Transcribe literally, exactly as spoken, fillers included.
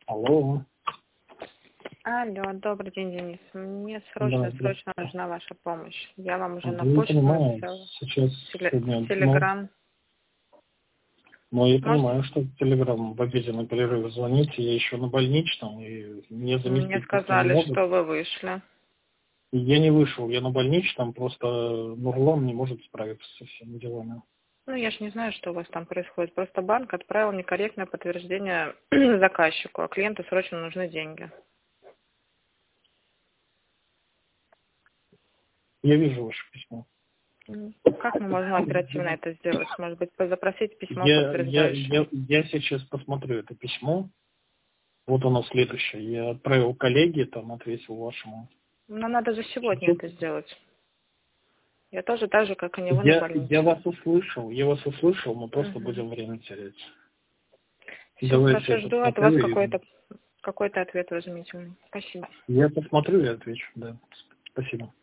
Алло. Алло, добрый день, Денис. Мне Да, срочно, да. срочно нужна ваша помощь. Я вам уже на Я не почту понимаю, написала, сейчас в теле- сегодня, в ну, Телеграм. ну, я Можете понимаю, что в Телеграм в обеденный перерыв звоните, я еще на больничном, и мне мне заместить просто не сказали, могут. что вы вышли? И я не вышел, я на больничном, просто Нурлан не может справиться со всеми делами. Ну, я ж не знаю, что у вас там происходит. Просто банк отправил некорректное подтверждение заказчику, а клиенту срочно нужны деньги. Я вижу ваше письмо. М. Как мы можем оперативно это сделать? Может быть, запросить письмо Я, я, подтверждающее? я, я сейчас посмотрю это письмо. Вот оно следующее. Я отправил коллеге, там ответил вашему. Нам надо же сегодня это сделать. Я тоже так же, как и него на Я, я больничном. вас услышал, я вас услышал, мы просто Угу. будем время терять. Все, Давайте хорошо, я жду от вас посмотрю и какой-то какой-то ответ разумительный. Спасибо. я посмотрю и отвечу, да. Спасибо.